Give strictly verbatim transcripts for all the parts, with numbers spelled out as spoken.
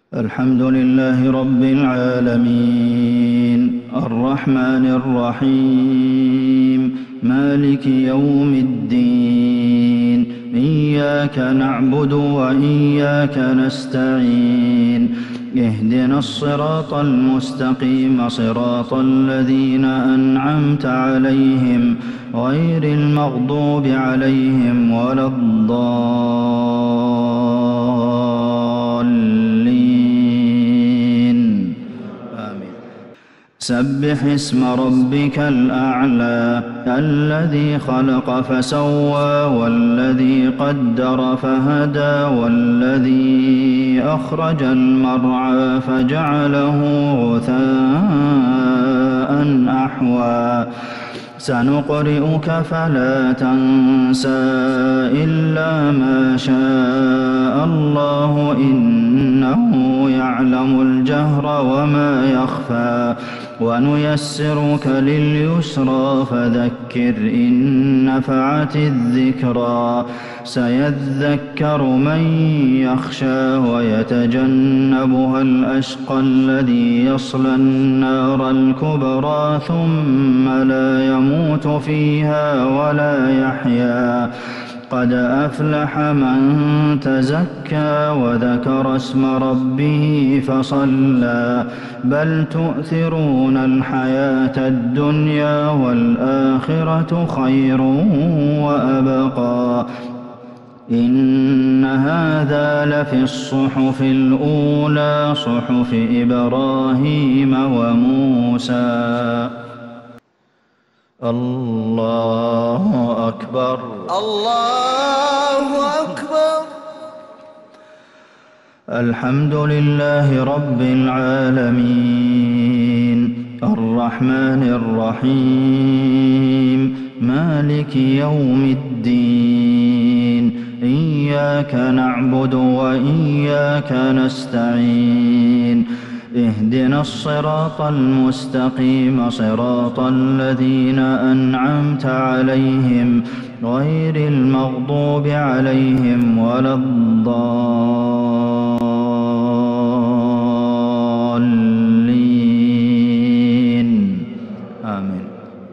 الحمد لله رب العالمين الرحمن الرحيم مالك يوم الدين إياك نعبد وإياك نستعين اهدنا الصراط المستقيم صراط الذين أنعمت عليهم غير المغضوب عليهم ولا الضالين آمين. سبح اسم ربك الأعلى الذي خلق فسوى والذي قدر فهدى والذي أخرج المرعى فجعله غثاء أحوى سنقرئك فلا تنسى إلا ما شاء الله إنه يعلم الجهر وما يخفى ونيسرك لليسرى فذكر إن نفعت الذكرى سيذكر من يخشى ويتجنبها الأشقى الذي يصلى النار الكبرى ثم لا يموت فيها ولا يحيا قد أفلح من تزكى وذكر اسم ربه فصلى بل تؤثرون الحياة الدنيا والآخرة خير وأبقى إن هذا لفي الصحف الأولى صحف إبراهيم وموسى. الله أكبر الله أكبر. الحمد لله رب العالمين الرحمن الرحيم مالك يوم الدين إياك نعبد وإياك نستعين اهدنا الصراط المستقيم صراط الذين أنعمت عليهم غير المغضوب عليهم ولا الضالين آمين.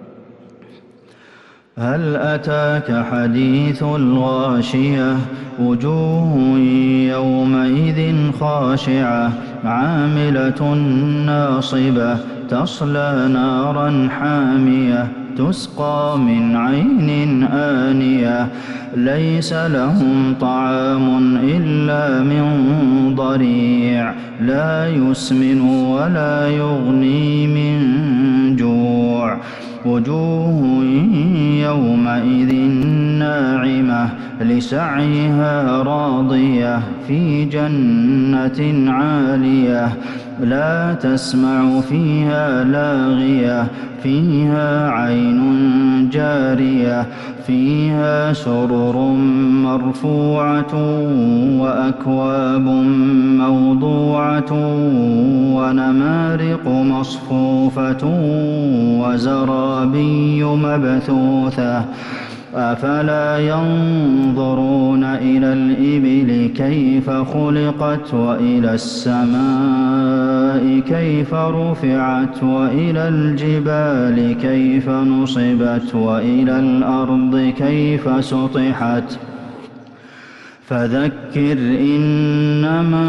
هل أتاك حديث الغاشية وجوه يومئذ خاشعة عاملة ناصبة تصلى نارا حامية تسقى من عين آنية ليس لهم طعام إلا من ضريع لا يسمن ولا يغني من جوع وجوه يومئذ ناعمة لسعيها راضية في جنة عالية لا تسمع فيها لاغية فيها عين جارية فيها سرر مرفوعة وأكواب موضوعة ونمارق مصفوفة وزرابي مبثوثة أفلا ينظرون إلى الإبل كيف خلقت وإلى السماء كيف رفعت وإلى الجبال كيف نصبت وإلى الأرض كيف سطحت فذكر إنما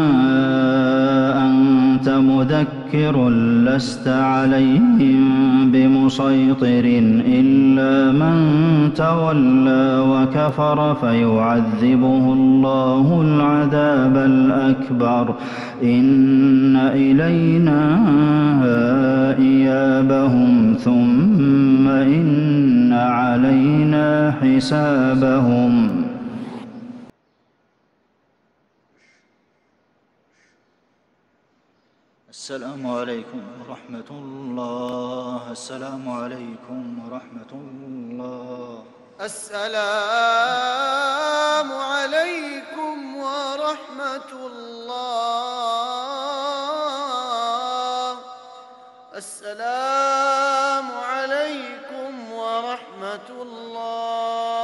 أنت مذكر لست عليهم بمسيطر إلا من تولى وكفر فيعذبه الله العذاب الأكبر إن إلينا إيابهم ثم إن علينا حسابهم. السلام عليكم ورحمة الله. السلام عليكم ورحمة الله. السلام عليكم ورحمة الله. السلام عليكم ورحمة الله.